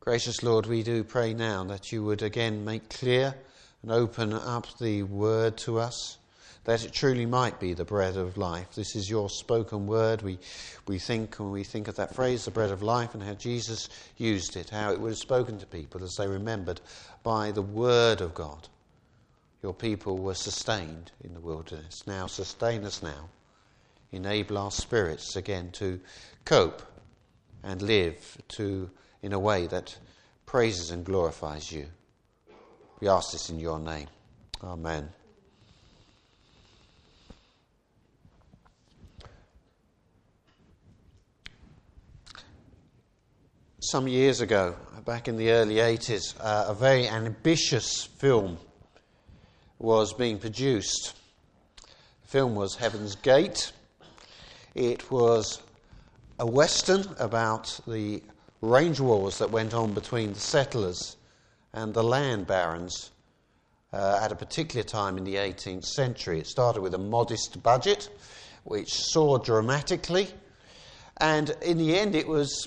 Gracious Lord, we do pray now that you would again make clear and open up the word to us, that it truly might be the bread of life. This is your spoken word. We think, when we think of that phrase, the bread of life, and how Jesus used it, how it would have spoken to people as they remembered by the word of God. Your people were sustained in the wilderness. Now sustain us now. Enable our spirits again to cope and live in a way that praises and glorifies you. We ask this in your name. Amen. Some years ago, back in the early 80s, a very ambitious film was being produced. The film was Heaven's Gate. It was a western about the range wars that went on between the settlers and the land barons at a particular time in the 18th century. It started with a modest budget, which soared dramatically, and in the end it was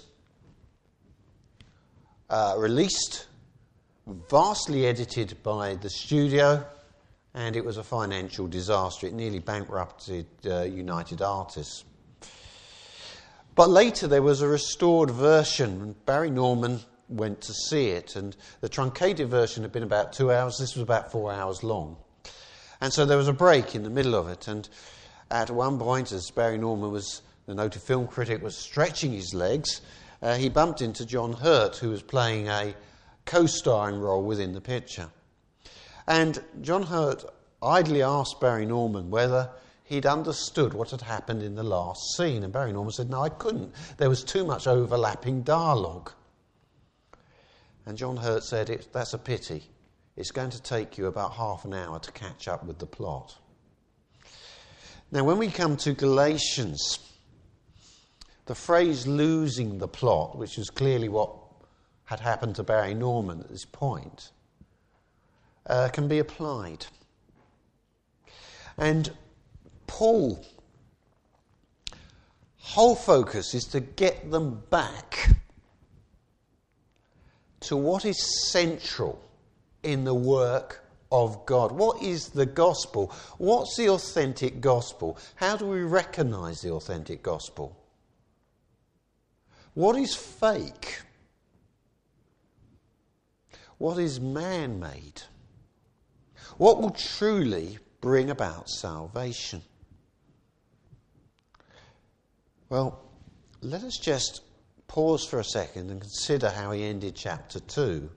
released, vastly edited by the studio, and it was a financial disaster. It nearly bankrupted United Artists. But later there was a restored version, and Barry Norman went to see it, and the truncated version had been about 2 hours. This was about 4 hours long. And so there was a break in the middle of it, and at one point, as Barry Norman, the noted film critic, was stretching his legs, he bumped into John Hurt, who was playing a co-starring role within the picture. And John Hurt idly asked Barry Norman whether he'd understood what had happened in the last scene. And Barry Norman said, no, I couldn't. There was too much overlapping dialogue. And John Hurt said, that's a pity. It's going to take you about half an hour to catch up with the plot. Now, when we come to Galatians, the phrase losing the plot, which is clearly what had happened to Barry Norman at this point, can be applied. And Paul's whole focus is to get them back to what is central in the work of God. What is the gospel? What's the authentic gospel? How do we recognise the authentic gospel? What is fake? What is man-made? What will truly bring about salvation? Well, let us just pause for a second and consider how he ended chapter 2.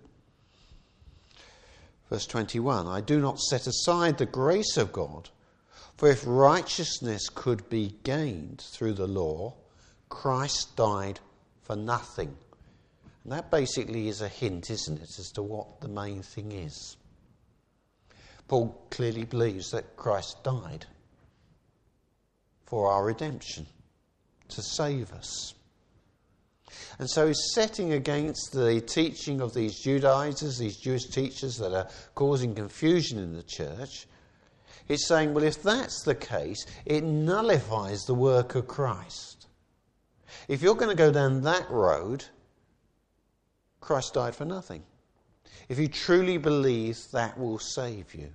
Verse 21, I do not set aside the grace of God, for if righteousness could be gained through the law, Christ died for nothing. And that basically is a hint, isn't it, as to what the main thing is. Paul clearly believes that Christ died for our redemption, to save us. And so he's setting against the teaching of these Judaizers, these Jewish teachers that are causing confusion in the church. He's saying, well, if that's the case, it nullifies the work of Christ. If you're going to go down that road, Christ died for nothing. If you truly believe that will save you.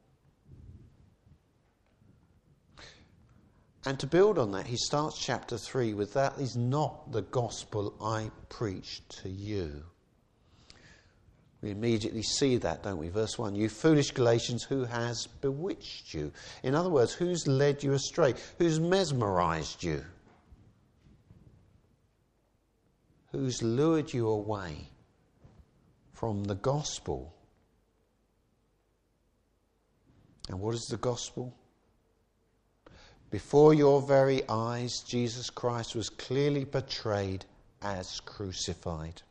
And to build on that, he starts chapter 3 with, that is not the gospel I preach to you. We immediately see that, don't we? Verse 1, you foolish Galatians, who has bewitched you? In other words, who's led you astray? Who's mesmerized you? Who's lured you away from the gospel? And what is the gospel? Before your very eyes, Jesus Christ was clearly portrayed as crucified.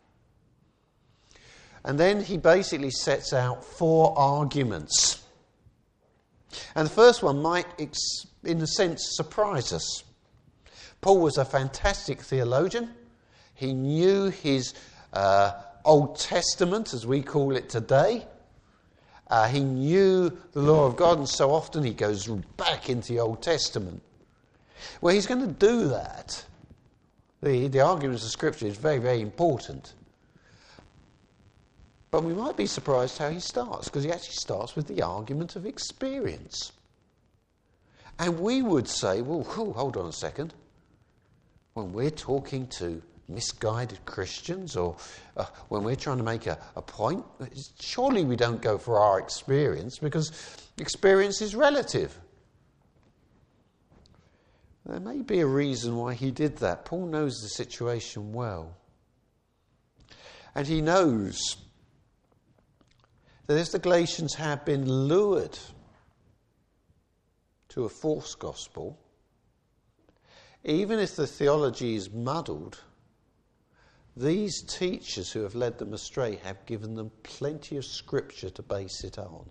And then he basically sets out 4 arguments. And the first one might, in a sense, surprise us. Paul was a fantastic theologian. He knew his Old Testament, as we call it today. He knew the law of God, and so often he goes back into the Old Testament. Well, he's going to do that. The arguments of Scripture is very, very important. But we might be surprised how he starts, because he actually starts with the argument of experience. And we would say, well, hold on a second. When we're talking to misguided Christians, or when we're trying to make a point, surely we don't go for our experience, because experience is relative. There may be a reason why he did that. Paul knows the situation well. And he knows that if the Galatians have been lured to a false gospel, even if the theology is muddled, these teachers who have led them astray have given them plenty of scripture to base it on.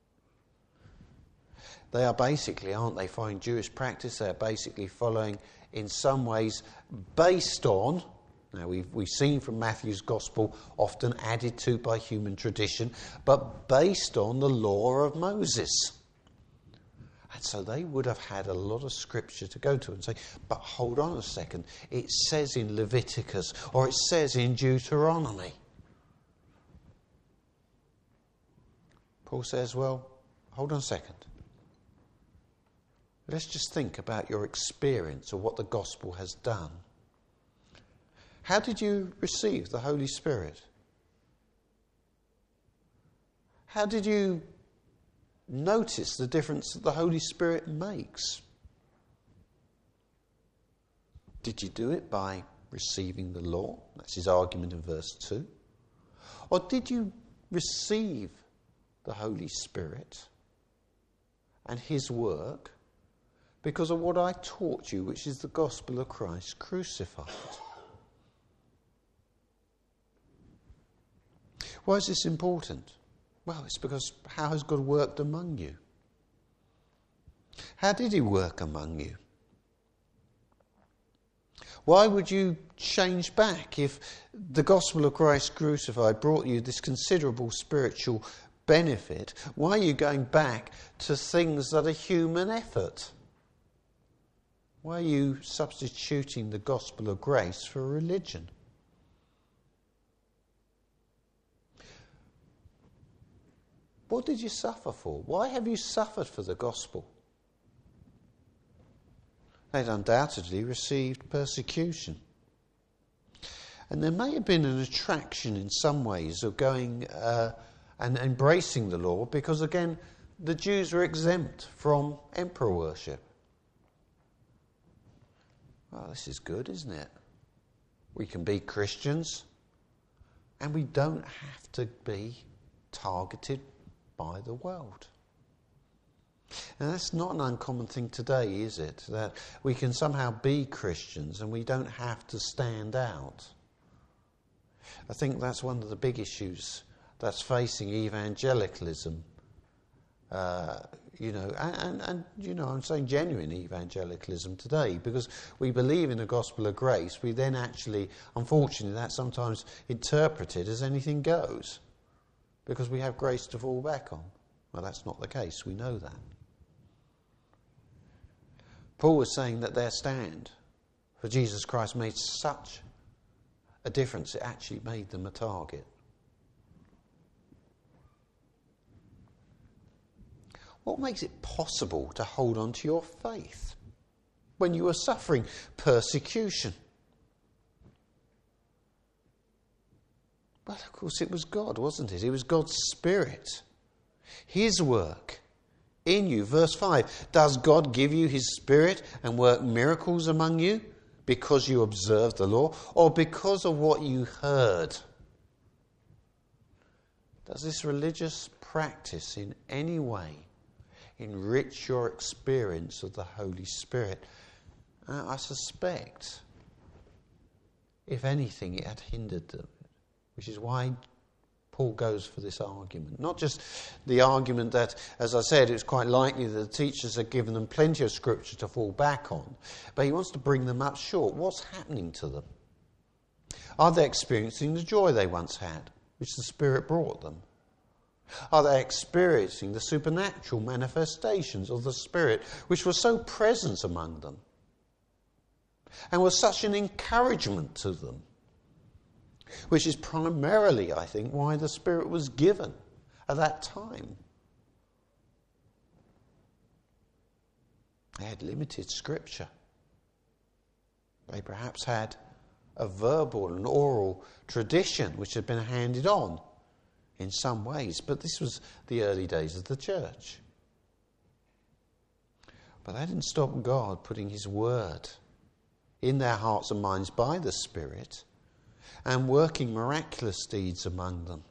They are basically, aren't they, following Jewish practice? They are basically following, in some ways, based on, now we've seen from Matthew's Gospel, often added to by human tradition, but based on the law of Moses. And so they would have had a lot of scripture to go to and say, but hold on a second, it says in Leviticus, or it says in Deuteronomy. Paul says, well, hold on a second. Let's just think about your experience of what the gospel has done. How did you receive the Holy Spirit? How did you notice the difference that the Holy Spirit makes? Did you do it by receiving the law? That's his argument in verse 2. Or did you receive the Holy Spirit and his work because of what I taught you, which is the gospel of Christ crucified? Why is this important? Well, it's because how has God worked among you? How did he work among you? Why would you change back if the gospel of Christ crucified brought you this considerable spiritual benefit? Why are you going back to things that are human effort? Why are you substituting the gospel of grace for religion? What did you suffer for? Why have you suffered for the gospel? They'd undoubtedly received persecution. And there may have been an attraction in some ways of going and embracing the law because, again, the Jews were exempt from emperor worship. Well, this is good, isn't it? We can be Christians and we don't have to be targeted by the world. And that's not an uncommon thing today, is it? That we can somehow be Christians and we don't have to stand out. I think that's one of the big issues that's facing evangelicalism. I'm saying genuine evangelicalism today, because we believe in the gospel of grace. We then actually, unfortunately, that's sometimes interpreted as anything goes, because we have grace to fall back on. Well, that's not the case. We know that. Paul was saying that their stand for Jesus Christ made such a difference, it actually made them a target. What makes it possible to hold on to your faith when you are suffering persecution? Well, of course, it was God, wasn't it? It was God's Spirit, his work in you. Verse 5, does God give you his Spirit and work miracles among you because you observe the law, or because of what you heard? Does this religious practice in any way enrich your experience of the Holy Spirit? I suspect, if anything, it had hindered them, which is why Paul goes for this argument. Not just the argument that, as I said, it's quite likely that the teachers have given them plenty of scripture to fall back on, but he wants to bring them up short. What's happening to them? Are they experiencing the joy they once had, which the Spirit brought them? Are they experiencing the supernatural manifestations of the Spirit, which were so present among them and was such an encouragement to them? which is primarily, I think, why the Spirit was given at that time. They had limited scripture. They perhaps had a verbal and oral tradition which had been handed on in some ways, but this was the early days of the church. But that didn't stop God putting his word in their hearts and minds by the Spirit and working miraculous deeds among them.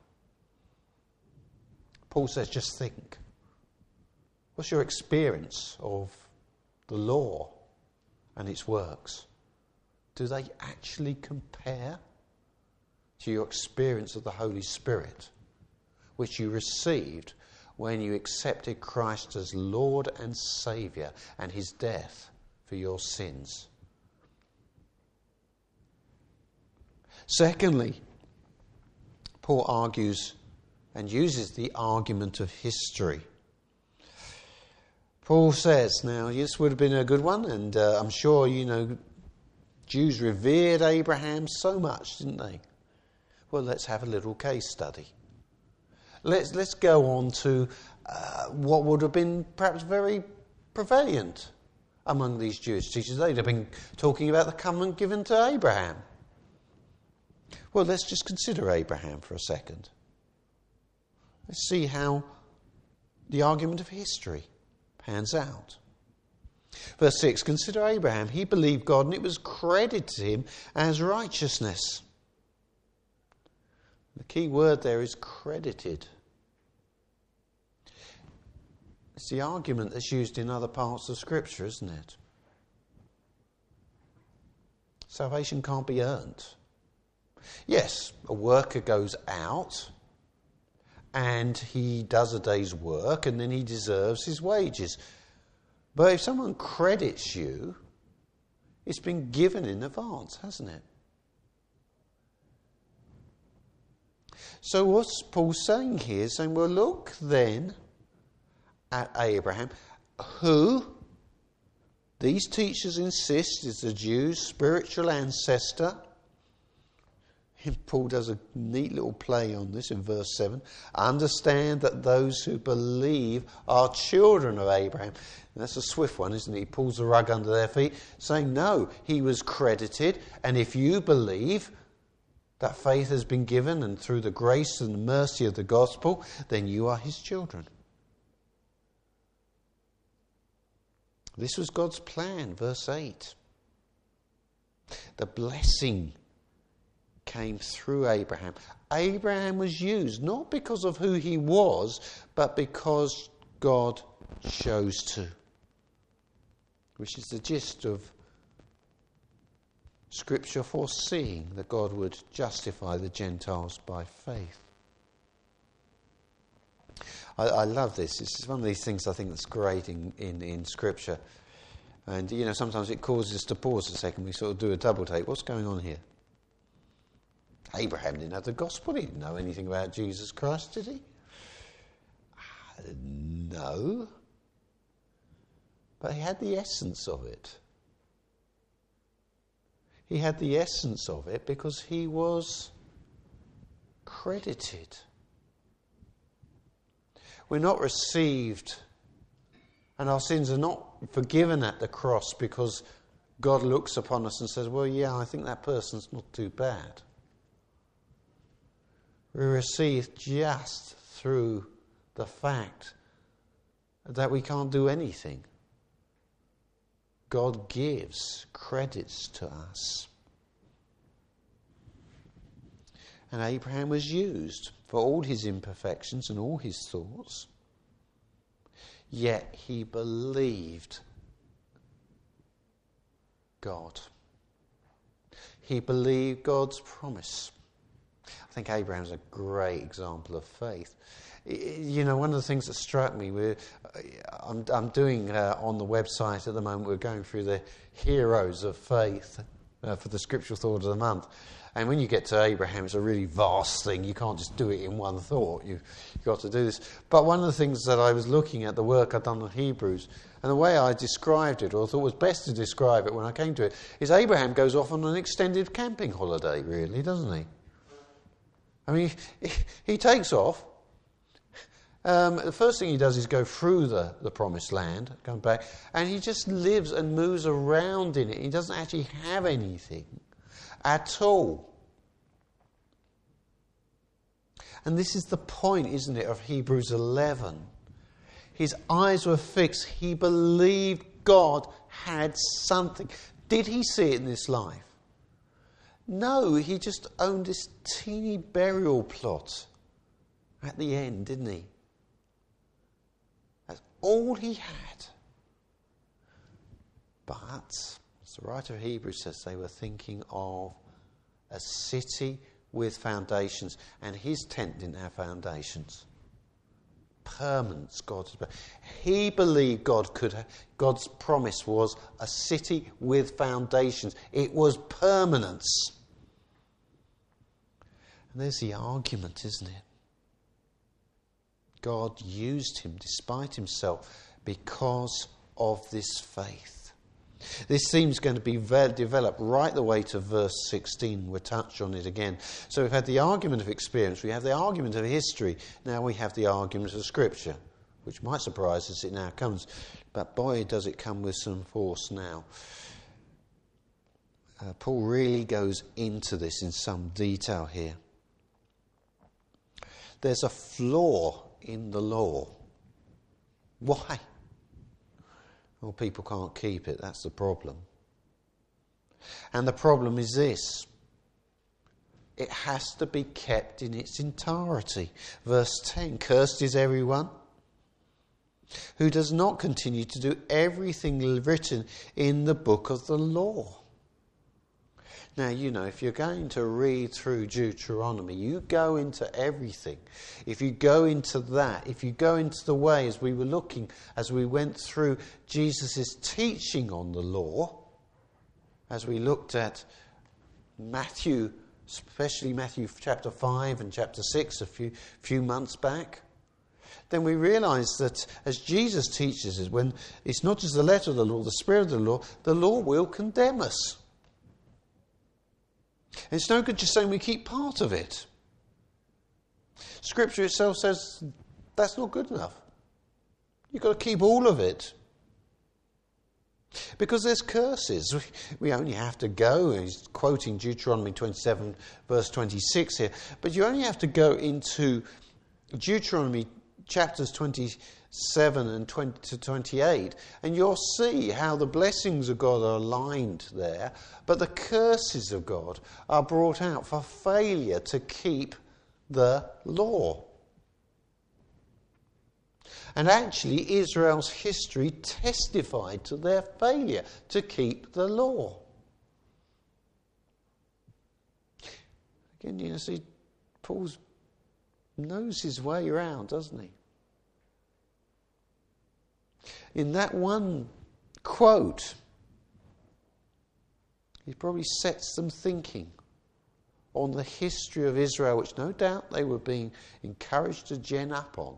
Paul says, just think. What's your experience of the law and its works? Do they actually compare to your experience of the Holy Spirit, which you received when you accepted Christ as Lord and Saviour and his death for your sins? Secondly, Paul argues and uses the argument of history. Paul says, now this would have been a good one, and I'm sure you know Jews revered Abraham so much, didn't they? Well, let's have a little case study. Let's go on to what would have been perhaps very prevalent among these Jewish teachers. They'd have been talking about the covenant given to Abraham. Well, let's just consider Abraham for a second. Let's see how the argument of history pans out. Verse 6, consider Abraham. He believed God and it was credited to him as righteousness. The key word there is credited. It's the argument that's used in other parts of Scripture, isn't it? Salvation can't be earned. Yes, a worker goes out and he does a day's work and then he deserves his wages. But if someone credits you, it's been given in advance, hasn't it? So what's Paul saying here? Saying, well, look then at Abraham, who these teachers insist is the Jews' spiritual ancestor. And Paul does a neat little play on this in verse 7. Understand that those who believe are children of Abraham. And that's a swift one, isn't it? He pulls the rug under their feet, saying, no, he was credited. And if you believe that faith has been given, and through the grace and the mercy of the gospel, then you are his children. This was God's plan, verse 8. The blessing came through Abraham. Abraham was used not because of who he was, but because God chose to. Which is the gist of Scripture foreseeing that God would justify the Gentiles by faith. I love this. It's one of these things I think that's great in Scripture. And, you know, sometimes it causes us to pause a second. We sort of do a double take. What's going on here? Abraham didn't have the gospel. He didn't know anything about Jesus Christ, did he? No. But he had the essence of it. He had the essence of it because he was credited. We're not received, and our sins are not forgiven at the cross because God looks upon us and says, well, yeah, I think that person's not too bad. We're received just through the fact that we can't do anything. God gives credits to us. And Abraham was used for all his imperfections and all his thoughts. Yet he believed God. He believed God's promise. I think Abraham's a great example of faith. You know, one of the things that struck me, I'm doing on the website at the moment, we're going through the heroes of faith for the scriptural thought of the month. And when you get to Abraham, it's a really vast thing. You can't just do it in one thought. You've got to do this. But one of the things that I was looking at, the work I'd done on Hebrews, and the way I described it, or thought was best to describe it when I came to it, is Abraham goes off on an extended camping holiday, really, doesn't he? I mean, he takes off. The first thing he does is go through the promised land, come back, and he just lives and moves around in it. He doesn't actually have anything at all. And this is the point, isn't it, of Hebrews 11. His eyes were fixed. He believed God had something. Did he see it in this life? No, he just owned this teeny burial plot at the end, didn't he? That's all he had. But, as the writer of Hebrews says, they were thinking of a city with foundations, and his tent didn't have foundations. Permanence, he believed God's promise was a city with foundations. It was permanence. And there's the argument, isn't it? God used him despite himself because of this faith. This theme's going to be developed right the way to verse 16. We'll touch on it again. So we've had the argument of experience, we have the argument of history, now we have the argument of Scripture, which might surprise us, it now comes. But boy, does it come with some force now. Paul really goes into this in some detail here. There's a flaw in the law. Why? Well, people can't keep it, that's the problem. And the problem is this. It has to be kept in its entirety. Verse 10, cursed is everyone who does not continue to do everything written in the book of the law. Now, you know, if you're going to read through Deuteronomy, you go into everything. If you go into that, if you go into the way, as we went through Jesus' teaching on the law, as we looked at Matthew, especially Matthew chapter 5 and chapter 6 a few months back, then we realise that as Jesus teaches us, when it's not just the letter of the law, the spirit of the law will condemn us. And it's no good just saying we keep part of it. Scripture itself says that's not good enough. You've got to keep all of it. Because there's curses. We only have to go, he's quoting Deuteronomy 27 verse 26 here, but you only have to go into Deuteronomy chapters 27 and 20 to 28, and you'll see how the blessings of God are aligned there, but the curses of God are brought out for failure to keep the law. And actually, Israel's history testified to their failure to keep the law. Again, you know, see, Paul knows his way around, doesn't he? In that one quote, he probably sets them thinking on the history of Israel, which no doubt they were being encouraged to gen up on.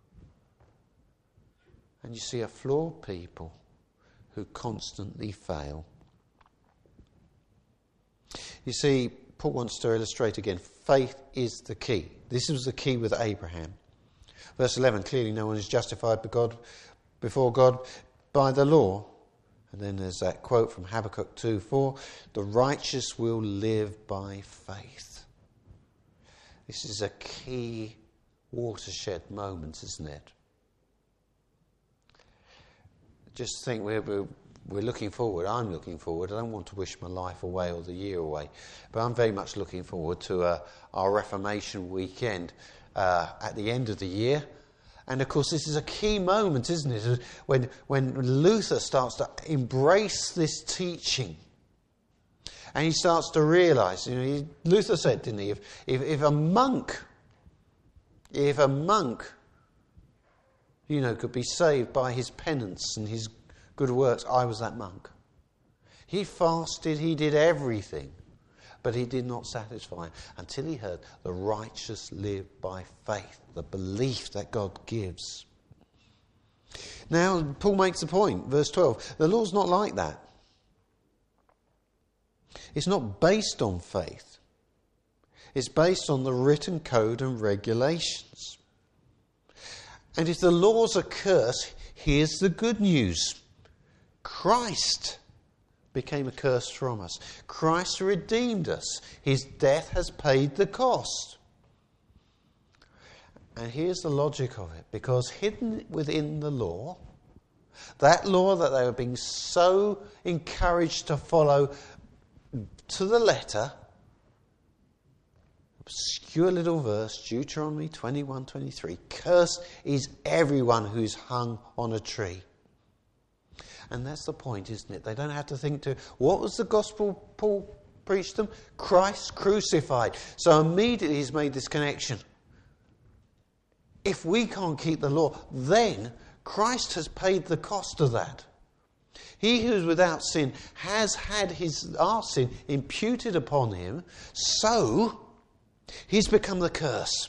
And you see a flawed people who constantly fail. You see, Paul wants to illustrate again, faith is the key. This was the key with Abraham. Verse 11, clearly no one is justified before God by the law. And then there's that quote from Habakkuk 2:4, the righteous will live by faith. This is a key watershed moment, isn't it? Just think we're looking forward. I'm looking forward. I don't want to wish my life away or the year away, but I'm very much looking forward to our Reformation weekend at the end of the year. And of course, this is a key moment, isn't it? When Luther starts to embrace this teaching, and he starts to realise. You know, Luther said, didn't he? If a monk, you know, could be saved by his penance and his good works, I was that monk. He fasted, he did everything, but he did not satisfy him until he heard the righteous live by faith, the belief that God gives. Now, Paul makes a point, verse 12. The law's not like that. It's not based on faith. It's based on the written code and regulations. And if the law's a curse, here's the good news. Christ became a curse from us. Christ redeemed us. His death has paid the cost. And here's the logic of it. Because hidden within the law, that law that they were being so encouraged to follow to the letter, obscure little verse, Deuteronomy 21:23, cursed is everyone who's hung on a tree. And that's the point, isn't it? They don't have to think to, what was the gospel Paul preached them? Christ crucified. So immediately he's made this connection. If we can't keep the law, then Christ has paid the cost of that. He who is without sin has had our sin imputed upon him, so he's become the curse.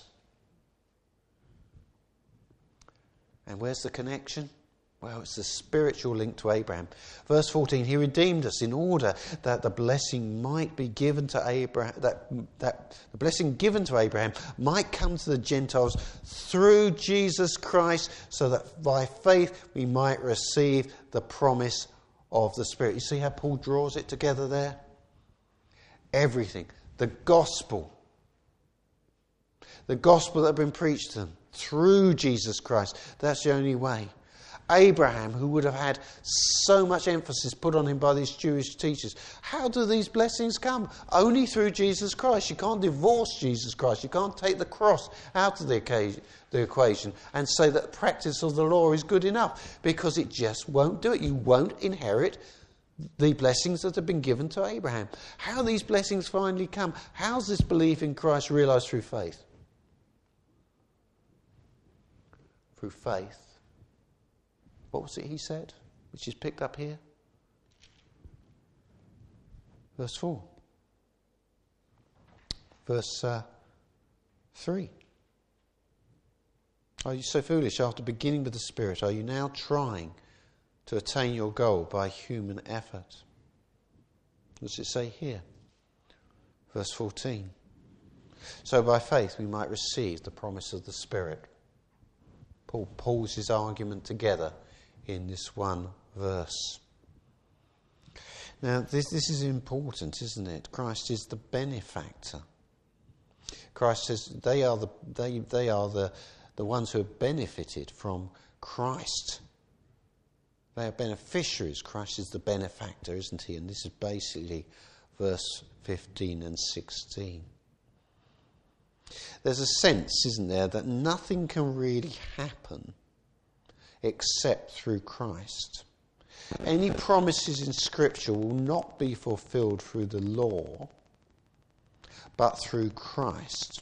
And where's the connection? Well, it's the spiritual link to Abraham. Verse 14, he redeemed us in order that the blessing might be given to Abraham, that the blessing given to Abraham might come to the Gentiles through Jesus Christ, so that by faith we might receive the promise of the Spirit. You see how Paul draws it together there? Everything. The gospel that had been preached to them through Jesus Christ. That's the only way. Abraham, who would have had so much emphasis put on him by these Jewish teachers, how do these blessings come? Only through Jesus Christ. You can't divorce Jesus Christ. You can't take the cross out of the equation and say that the practice of the law is good enough, because it just won't do it. You won't inherit the blessings that have been given to Abraham. How these blessings finally come? How's this belief in Christ realised through faith? Through faith. What was it he said, which is picked up here? Verse 4. Verse 3. Are you so foolish? After beginning with the Spirit, are you now trying to attain your goal by human effort? What does it say here? Verse 14. So by faith we might receive the promise of the Spirit. Paul pulls his argument together in this one verse. Now, this is important, isn't it? Christ is the benefactor. Christ says they are the ones who have benefited from Christ. They are beneficiaries. Christ is the benefactor, isn't he? And this is basically verse 15 and 16. There's a sense, isn't there, that nothing can really happen except through Christ. Any promises in Scripture will not be fulfilled through the law, but through Christ.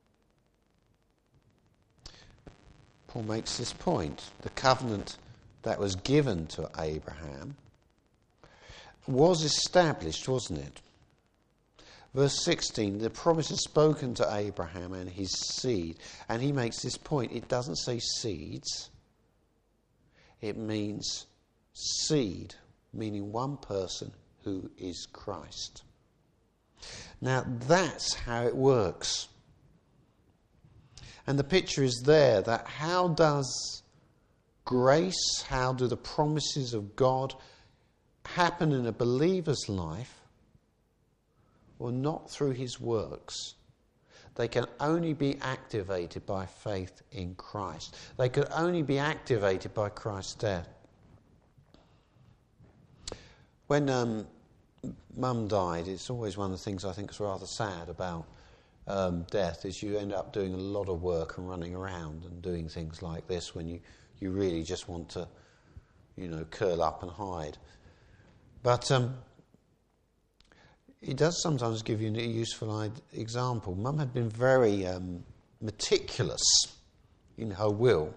Paul makes this point. The covenant that was given to Abraham was established, wasn't it? Verse 16, the promise is spoken to Abraham and his seed. And he makes this point. It doesn't say seeds. It means seed, meaning one person who is Christ. Now that's how it works. And the picture is there that how does grace, how do the promises of God happen in a believer's life? Well, not through his works. They can only be activated by faith in Christ. They could only be activated by Christ's death. When Mum died, it's always one of the things I think is rather sad about death, is you end up doing a lot of work and running around and doing things like this when you really just want to, curl up and hide. But it does sometimes give you a useful example. Mum had been very meticulous in her will.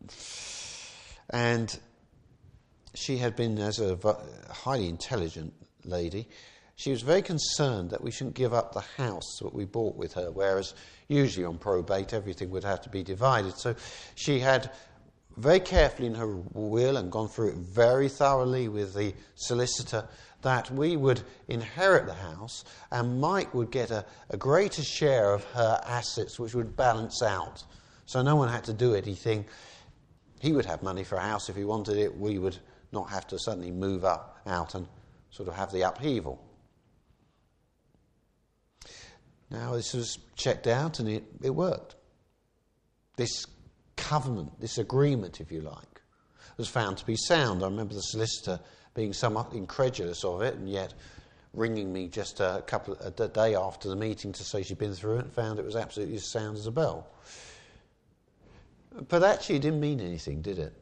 And she had been, as a highly intelligent lady, she was very concerned that we shouldn't give up the house that we bought with her, whereas usually on probate everything would have to be divided. So she had very carefully in her will and gone through it very thoroughly with the solicitor that we would inherit the house and Mike would get a greater share of her assets, which would balance out. So no one had to do anything. He would have money for a house if he wanted it. We would not have to suddenly move out and sort of have the upheaval. Now this was checked out and it worked. This covenant, this agreement, if you like, was found to be sound. I remember the solicitor being somewhat incredulous of it and yet ringing me just a day after the meeting to say she'd been through it and found it was absolutely as sound as a bell. But actually it didn't mean anything, did it?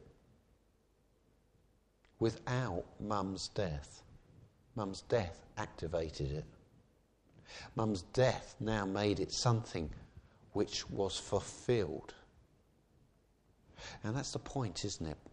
Without Mum's death. Mum's death activated it. Mum's death now made it something which was fulfilled. And that's the point, isn't it?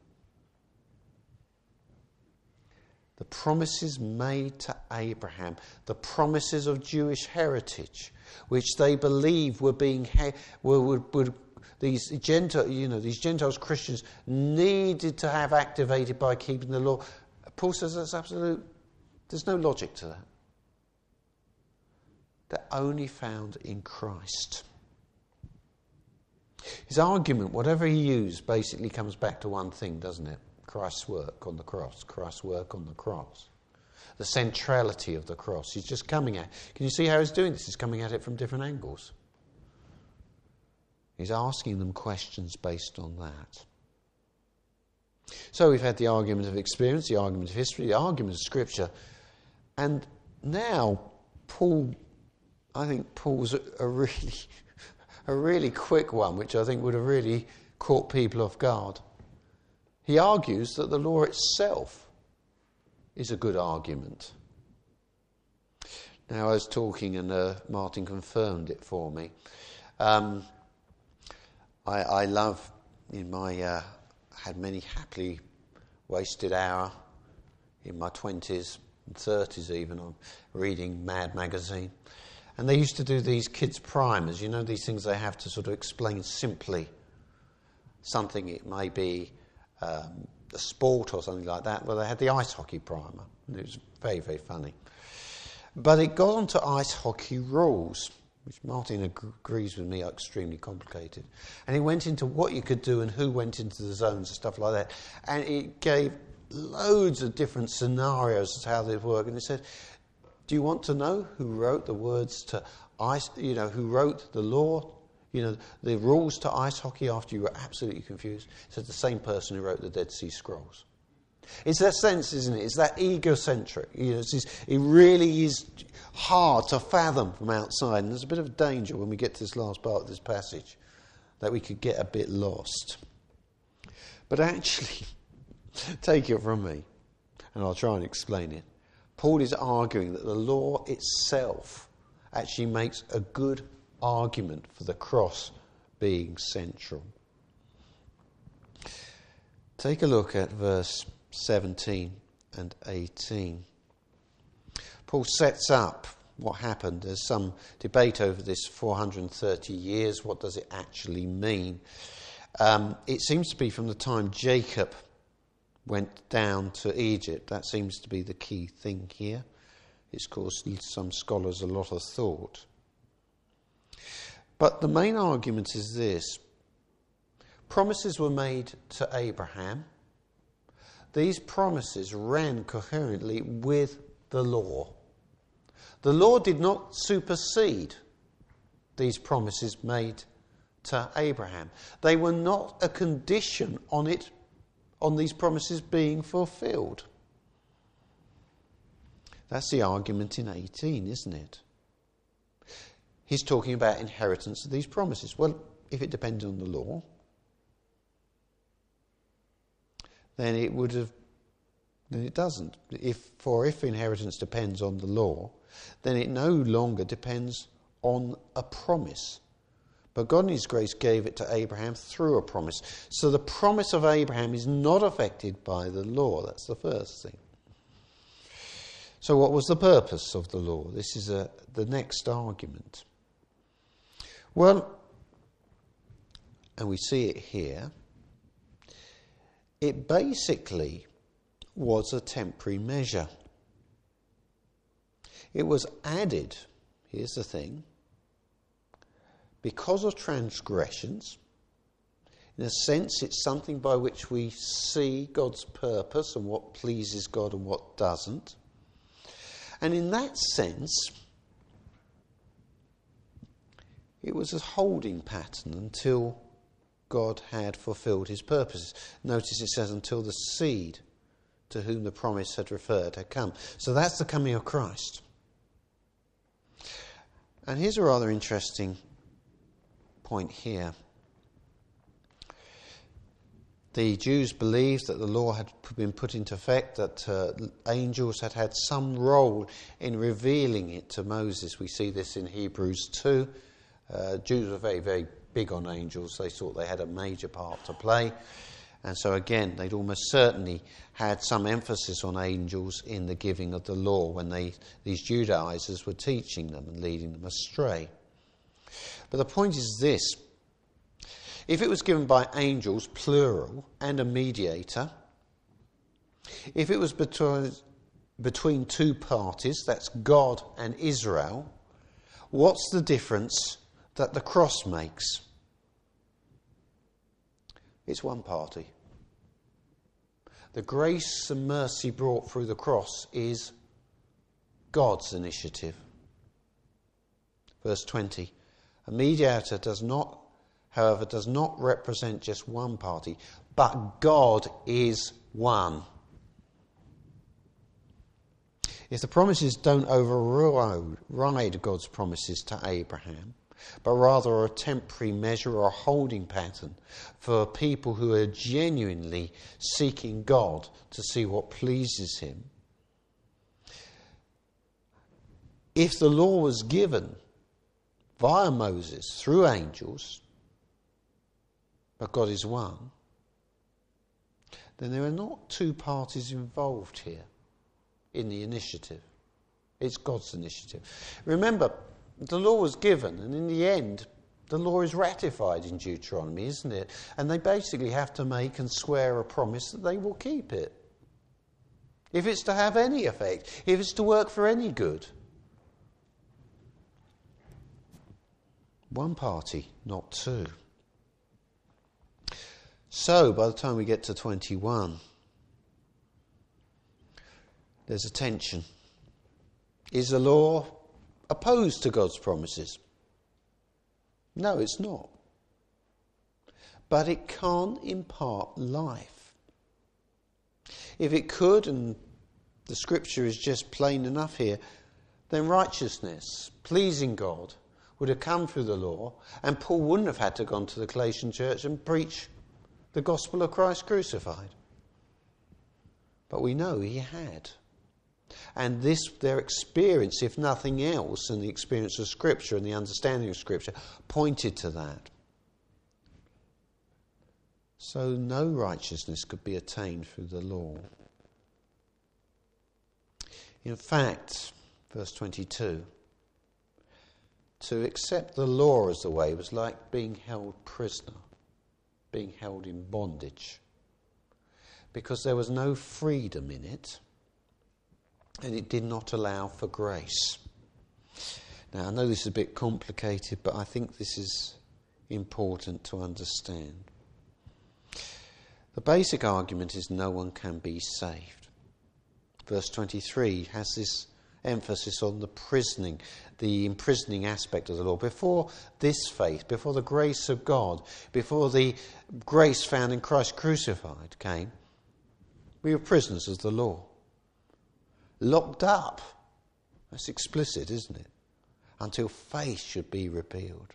The promises made to Abraham, the promises of Jewish heritage, which they believe were being these Gentiles Christians needed to have activated by keeping the law. Paul says that's absolute. There's no logic to that. They're only found in Christ. His argument, whatever he used, basically comes back to one thing, doesn't it? Christ's work on the cross. Christ's work on the cross. The centrality of the cross. He's just coming at. Can you see how he's doing this? He's coming at it from different angles. He's asking them questions based on that. So we've had the argument of experience, the argument of history, the argument of Scripture, and now I think Paul's a really quick one, which I think would have really caught people off guard. He argues that the law itself is a good argument. Now I was talking and Martin confirmed it for me. I love, had many happily wasted hour in my 20s and 30s even, on reading Mad Magazine. And they used to do these kids' primers, these things they have to sort of explain simply something. It may be a sport or something like that. Well, they had the ice hockey primer, and it was very, very funny. But it got onto ice hockey rules, which Martin agrees with me are extremely complicated. And it went into what you could do and who went into the zones and stuff like that. And it gave loads of different scenarios as to how they work. And it said, do you want to know who wrote the words to ice, who wrote the law, the rules to ice hockey after you were absolutely confused? It said the same person who wrote the Dead Sea Scrolls. It's that sense, isn't it? It's that egocentric. It really is hard to fathom from outside. And there's a bit of danger when we get to this last part of this passage that we could get a bit lost. But actually, take it from me, and I'll try and explain it. Paul is arguing that the law itself actually makes a good argument for the cross being central. Take a look at verse 17 and 18. Paul sets up what happened. There's some debate over this 430 years. What does it actually mean? It seems to be from the time Jacob went down to Egypt. That seems to be the key thing here. It's caused some scholars a lot of thought. But the main argument is this. Promises were made to Abraham. These promises ran coherently with the law. The law did not supersede these promises made to Abraham. They were not a condition on these promises being fulfilled. That's the argument in 18, isn't it? He's talking about inheritance of these promises. Well, if it depends on the law, then it doesn't. If inheritance depends on the law, then it no longer depends on a promise. But God in His grace gave it to Abraham through a promise. So the promise of Abraham is not affected by the law. That's the first thing. So what was the purpose of the law? This is the next argument. Well, and we see it here, it basically was a temporary measure. It was added, here's the thing, because of transgressions. In a sense, it's something by which we see God's purpose and what pleases God and what doesn't. And in that sense, it was a holding pattern until God had fulfilled his purposes. Notice it says, until the seed to whom the promise had referred had come. So that's the coming of Christ. And here's a rather interesting point here. The Jews believed that the law had been put into effect, that angels had had some role in revealing it to Moses. We see this in Hebrews 2. Jews were very, very big on angels. They thought they had a major part to play. And so again, they'd almost certainly had some emphasis on angels in the giving of the law when these Judaizers were teaching them and leading them astray. But the point is this. If it was given by angels, plural, and a mediator, if it was between two parties, that's God and Israel, what's the difference that the cross makes? It's one party. The grace and mercy brought through the cross is God's initiative. Verse 20. A mediator does not represent just one party, but God is one. If the promises don't override God's promises to Abraham, but rather a temporary measure or a holding pattern for people who are genuinely seeking God to see what pleases him. If the law was given via Moses through angels, but God is one, then there are not two parties involved here in the initiative. It's God's initiative. Remember, the law was given, and in the end, the law is ratified in Deuteronomy, isn't it? And they basically have to make and swear a promise that they will keep it. If it's to have any effect, if it's to work for any good. One party, not two. So, by the time we get to 21, there's a tension. Is the law opposed to God's promises? No, it's not. But it can't impart life. If it could, and the scripture is just plain enough here, then righteousness, pleasing God, would have come through the law, and Paul wouldn't have had to go to the Galatian church and preach the gospel of Christ crucified. But we know he had. And this, their experience, if nothing else, and the experience of Scripture and the understanding of Scripture, pointed to that. So no righteousness could be attained through the law. In fact, verse 22, to accept the law as the way was like being held prisoner, being held in bondage, because there was no freedom in it, and it did not allow for grace. Now, I know this is a bit complicated, but I think this is important to understand. The basic argument is no one can be saved. Verse 23 has this emphasis on the imprisoning aspect of the law. Before this faith, before the grace of God, before the grace found in Christ crucified came, we were prisoners of the law. Locked up. That's explicit, isn't it? Until faith should be revealed.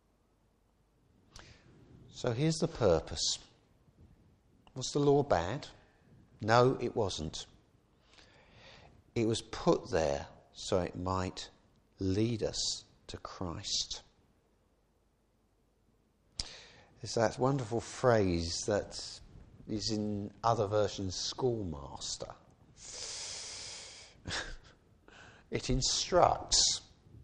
So here's the purpose. Was the law bad? No, it wasn't. It was put there so it might lead us to Christ. It's that wonderful phrase that is in other versions, schoolmaster. It instructs.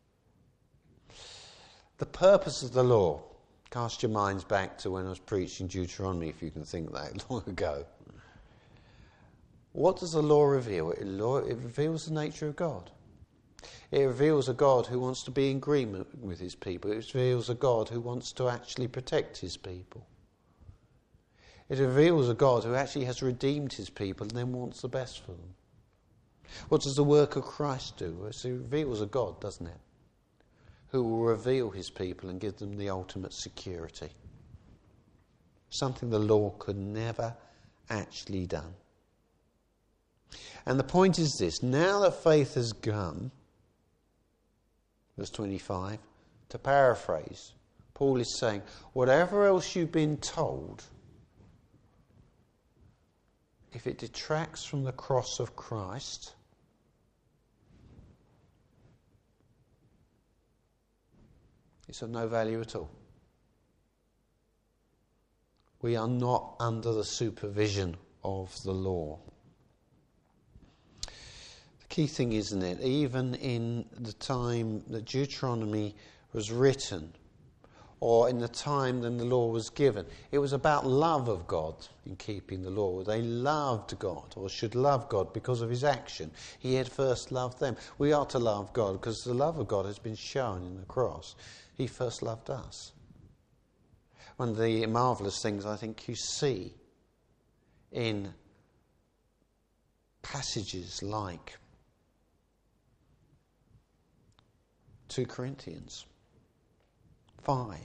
The purpose of the law. Cast your minds back to when I was preaching Deuteronomy, if you can think that long ago. What does the law reveal? It reveals the nature of God. It reveals a God who wants to be in agreement with his people. It reveals a God who wants to actually protect his people. It reveals a God who actually has redeemed his people and then wants the best for them. What does the work of Christ do? It reveals a God, doesn't it? Who will reveal his people and give them the ultimate security. Something the law could never actually done. And the point is this: now that faith has come, verse 25, to paraphrase, Paul is saying, whatever else you've been told, if it detracts from the cross of Christ, it's of no value at all. We are not under the supervision of the law. The key thing, isn't it, even in the time that Deuteronomy was written, or in the time when the law was given, it was about love of God in keeping the law. They loved God, or should love God, because of his action. He had first loved them. We are to love God because the love of God has been shown in the cross. He first loved us. One of the marvellous things I think you see in passages like 2 Corinthians 5.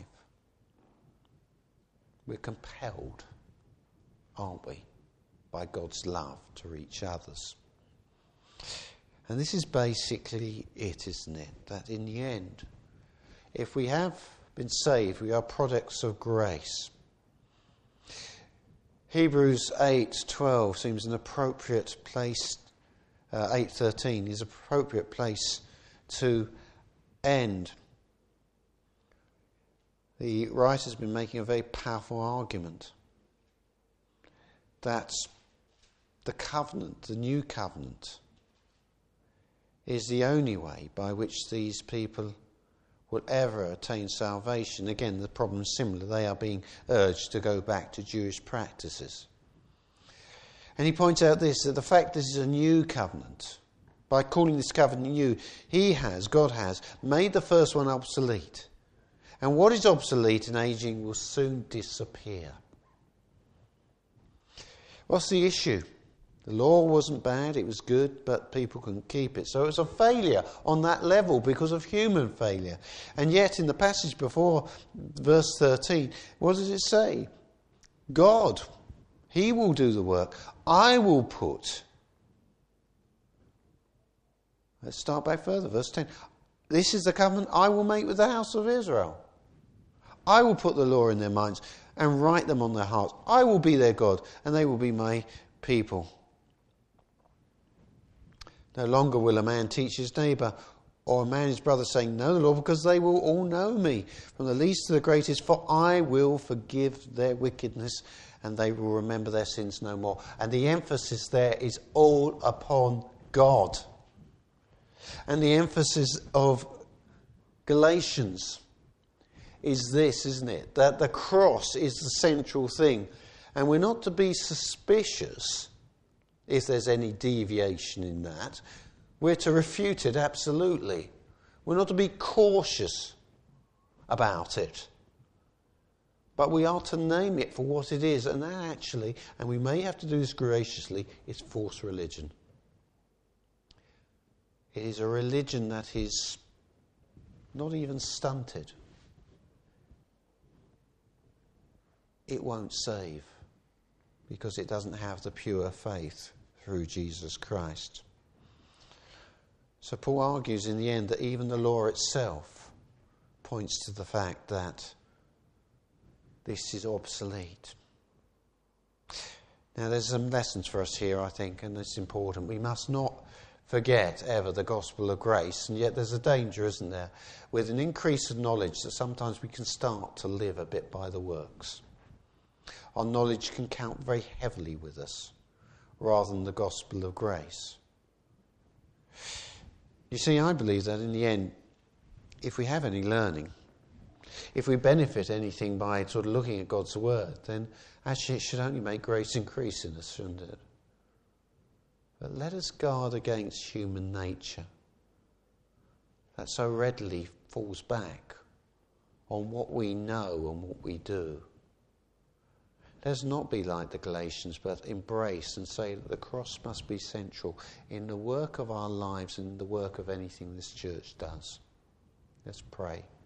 We're compelled, aren't we, by God's love to reach others. And this is basically it, isn't it? That in the end, if we have been saved, we are products of grace. Hebrews 8:12 seems an appropriate place, 8:13 is an appropriate place to end. The writer's been making a very powerful argument that the covenant, the new covenant, is the only way by which these people will ever attain salvation. Again, the problem is similar. They are being urged to go back to Jewish practices. And he points out this, that the fact this is a new covenant, by calling this covenant new, God has, made the first one obsolete. And what is obsolete and aging will soon disappear. What's the issue? The law wasn't bad, it was good, but people couldn't keep it. So it was a failure on that level because of human failure. And yet in the passage before, verse 13, what does it say? God, he will do the work. I will put... Let's start back further, verse 10. This is the covenant I will make with the house of Israel. I will put the law in their minds and write them on their hearts. I will be their God, and they will be my people. No longer will a man teach his neighbour or a man his brother, saying, know the Lord, because they will all know me, from the least to the greatest, for I will forgive their wickedness and they will remember their sins no more. And the emphasis there is all upon God. And the emphasis of Galatians is this, isn't it? That the cross is the central thing. And we're not to be suspicious if there's any deviation in that. We're to refute it, absolutely. We're not to be cautious about it. But we are to name it for what it is. And that actually, and we may have to do this graciously, is false religion. It is a religion that is not even stunted. It won't save because it doesn't have the pure faith through Jesus Christ. So Paul argues in the end that even the law itself points to the fact that this is obsolete. Now there's some lessons for us here, I think, and it's important. We must not forget ever the gospel of grace, and yet there's a danger, isn't there, with an increase of knowledge that sometimes we can start to live a bit by the works. Our knowledge can count very heavily with us rather than the gospel of grace. You see, I believe that in the end, if we have any learning, if we benefit anything by sort of looking at God's word, then actually it should only make grace increase in us, shouldn't it? But let us guard against human nature. that so readily falls back on what we know and what we do. Let's not be like the Galatians, but embrace and say that the cross must be central in the work of our lives and the work of anything this church does. Let's pray.